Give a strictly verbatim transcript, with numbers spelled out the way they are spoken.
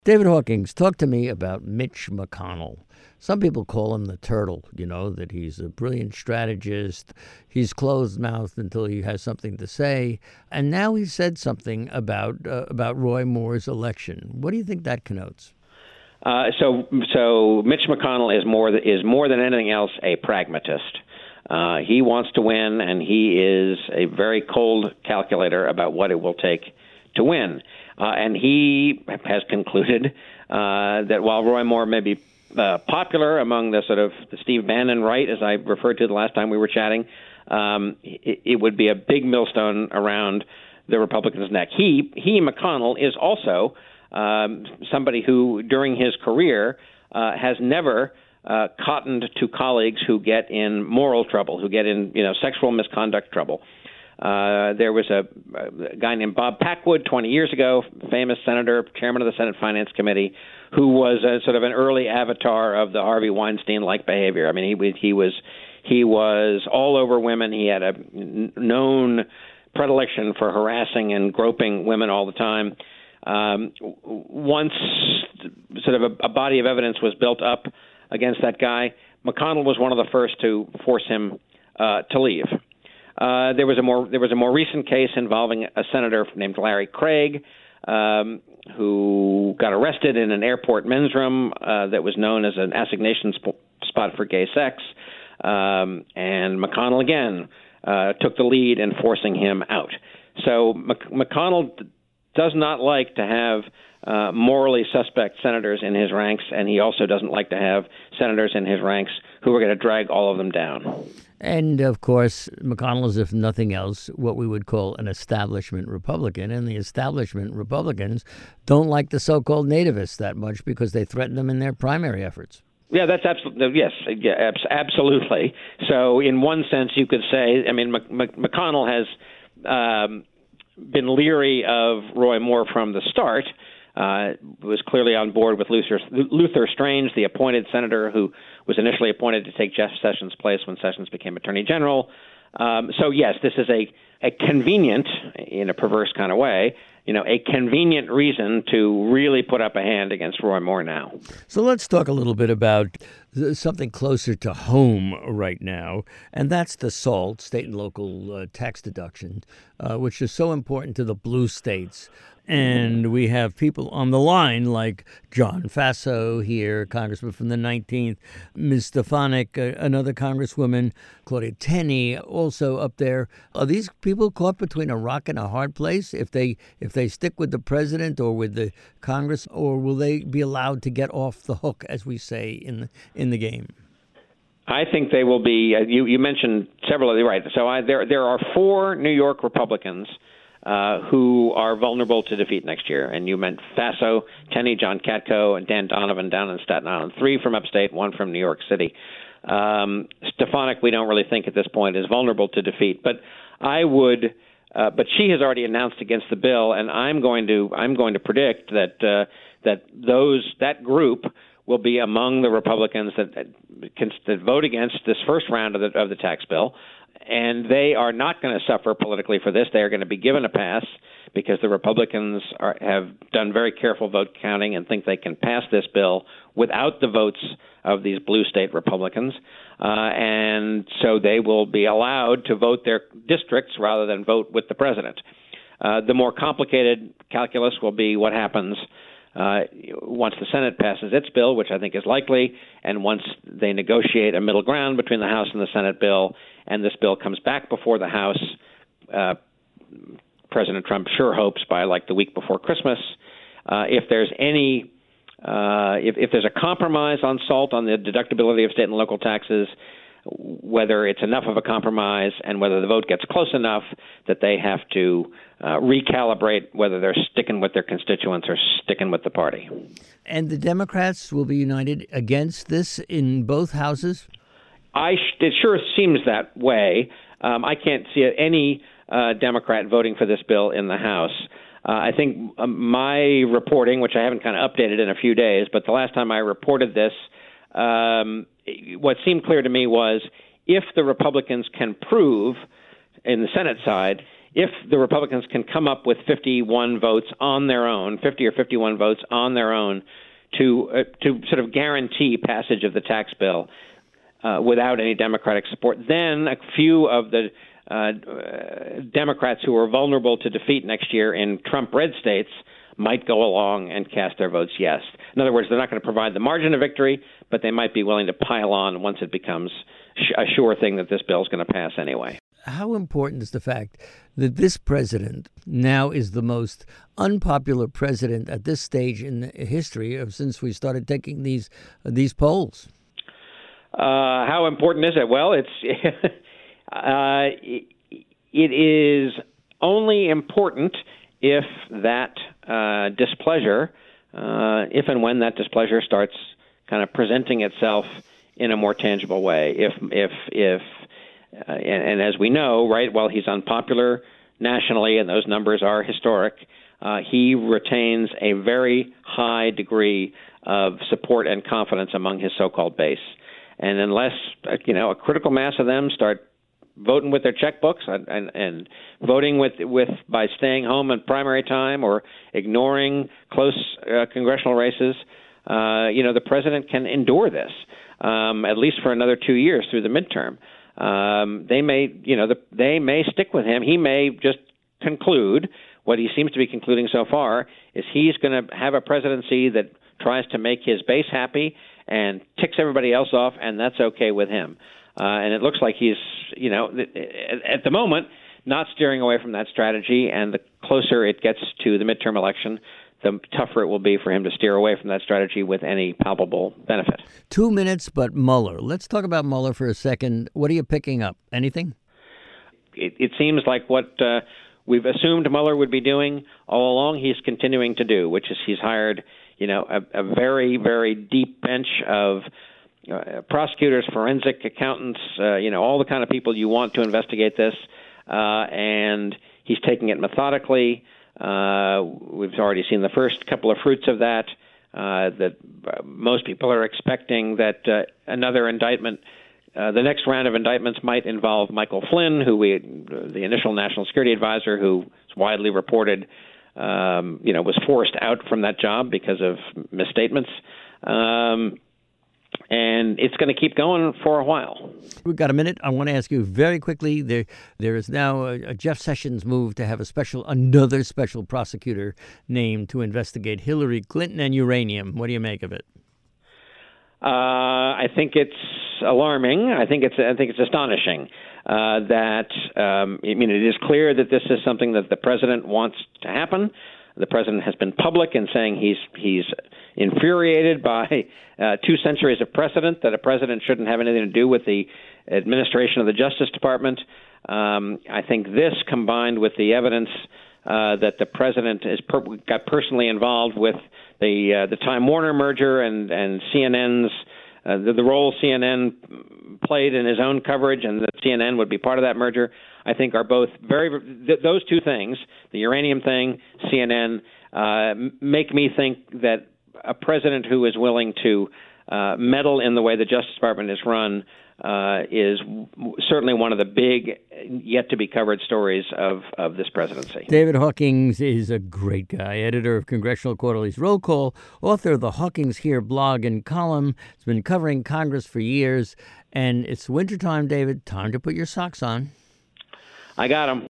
David Hawkins, talk to me about Mitch McConnell. Some people call him the turtle, you know, that he's a brilliant strategist. He's closed-mouthed until he has something to say. And now he said something about uh, about Roy Moore's election. What do you think that connotes? Uh, so, so Mitch McConnell is more is more than anything else a pragmatist. Uh, he wants to win, and he is a very cold calculator about what it will take to win. Uh, and he has concluded uh, that while Roy Moore may be uh, popular among the sort of the Steve Bannon right, as I referred to the last time we were chatting, um, it, it would be a big millstone around the Republicans' neck. He, he McConnell, is also um, somebody who, during his career, uh, has never uh, cottoned to colleagues who get in moral trouble, who get in, you know, sexual misconduct trouble. Uh, there was a, a guy named Bob Packwood twenty years ago, famous senator, chairman of the Senate Finance Committee, who was a, sort of an early avatar of the Harvey Weinstein-like behavior. I mean, he, he was he was all over women. He had a known predilection for harassing and groping women all the time. Um, once sort of a, a body of evidence was built up against that guy, McConnell was one of the first to force him uh, to leave. Uh, there was a more there was a more recent case involving a senator named Larry Craig, um, who got arrested in an airport men's room uh, that was known as an assignation sp- spot for gay sex. Um, and McConnell again uh, took the lead in forcing him out. So Mc- McConnell does not like to have uh, morally suspect senators in his ranks, and he also doesn't like to have senators in his ranks who are going to drag all of them down. And, of course, McConnell is, if nothing else, what we would call an establishment Republican. And the establishment Republicans don't like the so-called nativists that much because they threaten them in their primary efforts. Yeah, that's absolutely, yes, yeah, absolutely. So in one sense, you could say, I mean, McConnell has um, been leery of Roy Moore from the start. Uh, was clearly on board with Luther, Luther Strange, the appointed senator who was initially appointed to take Jeff Sessions' place when Sessions became Attorney General. Um, so, yes, this is a, a convenient, in a perverse kind of way, you know, a convenient reason to really put up a hand against Roy Moore now. So let's talk a little bit about something closer to home right now, and that's the SALT, state and local uh, tax deduction, uh, which is so important to the blue states. And we have people on the line like John Faso here, congressman from the nineteenth, Miz Stefanik, uh, another congresswoman, Claudia Tenney, also up there. Are these people caught between a rock and a hard place if they if they stick with the president or with the Congress, or will they be allowed to get off the hook, as we say in the, in the game? I think they will be. Uh, you, you mentioned several of the right. So I, there there are four New York Republicans Uh, who are vulnerable to defeat next year. And you meant Faso, Tenney, John Katko, and Dan Donovan down in Staten Island. Three from upstate, one from New York City. Um, Stefanik, we don't really think at this point is vulnerable to defeat. But I would, uh, but she has already announced against the bill, and I'm going to, I'm going to predict that uh, that those that group will be among the Republicans that that, can, that vote against this first round of the of the tax bill. And they are not going to suffer politically for this. They are going to be given a pass because the Republicans are, have done very careful vote counting and think they can pass this bill without the votes of these blue state Republicans. Uh, and so they will be allowed to vote their districts rather than vote with the president. Uh, the more complicated calculus will be what happens Uh, once the Senate passes its bill, which I think is likely, and once they negotiate a middle ground between the House and the Senate bill, and this bill comes back before the House, uh, President Trump sure hopes by like the week before Christmas. Uh, if there's any, uh, if, if there's a compromise on SALT, on the deductibility of state and local taxes, whether it's enough of a compromise and whether the vote gets close enough that they have to uh, recalibrate whether they're sticking with their constituents or sticking with the party. And the Democrats will be united against this in both houses? I It sure seems that way. Um, I can't see any uh, Democrat voting for this bill in the House. Uh, I think uh, my reporting, which I haven't kind of updated in a few days, but the last time I reported this, um, what seemed clear to me was if the Republicans can prove in the Senate side, if the Republicans can come up with fifty-one votes on their own, fifty or fifty-one votes on their own, to uh, to sort of guarantee passage of the tax bill uh, without any Democratic support, then a few of the uh, uh, Democrats who are vulnerable to defeat next year in Trump-red states might go along and cast their votes yes. In other words, they're not going to provide the margin of victory, but they might be willing to pile on once it becomes sh- a sure thing that this bill is going to pass anyway. How important is the fact that this president now is the most unpopular president at this stage in history of since we started taking these uh, these polls? Uh, how important is it? Well, it's uh, it is only important if that uh, displeasure, uh, if and when that displeasure starts kind of presenting itself in a more tangible way. If if if Uh, and, and as we know, right, while he's unpopular nationally, and those numbers are historic, uh, he retains a very high degree of support and confidence among his so-called base. And unless, uh, you know, a critical mass of them start voting with their checkbooks and, and, and voting with, with by staying home at primary time or ignoring close uh, congressional races, uh, you know, the president can endure this, um, at least for another two years through the midterm. Um, they may, you know, the, they may stick with him. He may just conclude what he seems to be concluding so far is he's going to have a presidency that tries to make his base happy and ticks everybody else off, and that's okay with him. Uh, and it looks like he's, you know, at the moment, not steering away from that strategy. And the closer it gets to the midterm election, the tougher it will be for him to steer away from that strategy with any palpable benefit. Two minutes, but Mueller. Let's talk about Mueller for a second. What are you picking up? Anything? It, it seems like what uh, we've assumed Mueller would be doing all along, he's continuing to do, which is he's hired, you know, a, a very, very deep bench of uh, prosecutors, forensic accountants, uh, you know, all the kind of people you want to investigate this, uh, and he's taking it methodically. Uh, we've already seen the first couple of fruits of that, uh, that uh, most people are expecting that uh, another indictment, uh, the next round of indictments might involve Michael Flynn, who we, the initial national security advisor, who is widely reported, um, you know, was forced out from that job because of misstatements. Um, And it's going to keep going for a while. We've got a minute. I want to ask you very quickly. There, there is now a, a Jeff Sessions move to have a special, another special prosecutor named to investigate Hillary Clinton and uranium. What do you make of it? Uh, I think it's alarming. I think it's, I think it's astonishing uh, that. Um, I mean, it is clear that this is something that the president wants to happen. The president has been public in saying he's he's infuriated by uh, two centuries of precedent that a president shouldn't have anything to do with the administration of the Justice Department. Um, I think this, combined with the evidence uh, that the president is per- got personally involved with the uh, the Time Warner merger and and C N N's uh, the, the role C N N played in his own coverage, and that C N N would be part of that merger, I think are both very th- those two things, the uranium thing, C N N, uh, make me think that a president who is willing to uh, meddle in the way the Justice Department is run uh, is w- certainly one of the big, yet to be covered stories of, of this presidency. David Hawkins is a great guy, editor of Congressional Quarterly's Roll Call, author of the Hawkins Here blog and column. He's been covering Congress for years, and it's wintertime, David. Time to put your socks on. I got him.